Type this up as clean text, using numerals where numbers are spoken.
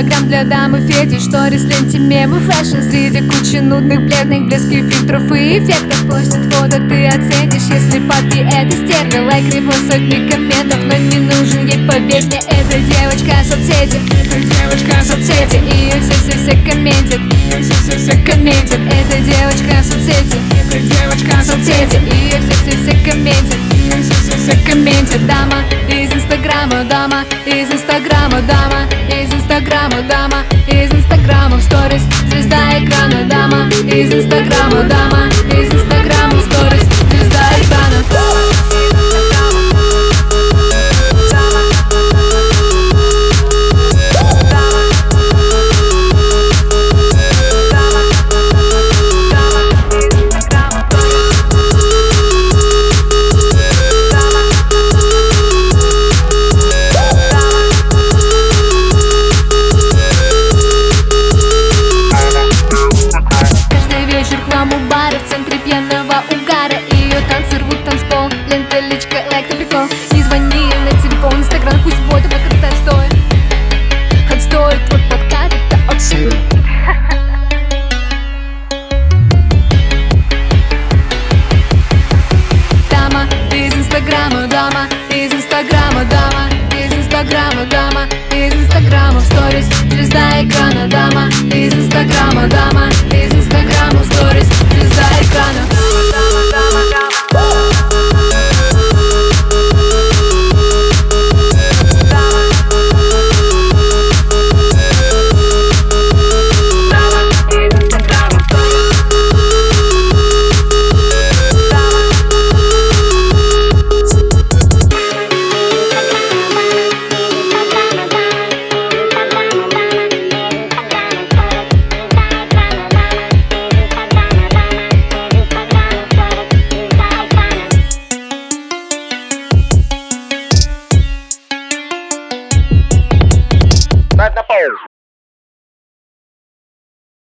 инстаграм для дамы фетиш, сторис, ленте, мемы, фэшн среди кучи нудных, бледных, блески, фильтров и эффектов. Постит фото, ты оценишь, если папки это стерва. Лайк, репост, сотни комментов, но не нужен ей, поверь мне, эта девочка соцсети. Эта девочка соцсети, ее все комментят. Все комментят, эта девочка соцсети. Эта девочка соцсети, ее все комментят. Все комментят. Дама из инстаграма, дама из инстаграма, дама из инстаграма, дама из инстаграма. В сторис звезда экрана, дама из инстаграма, дама из инстаграма.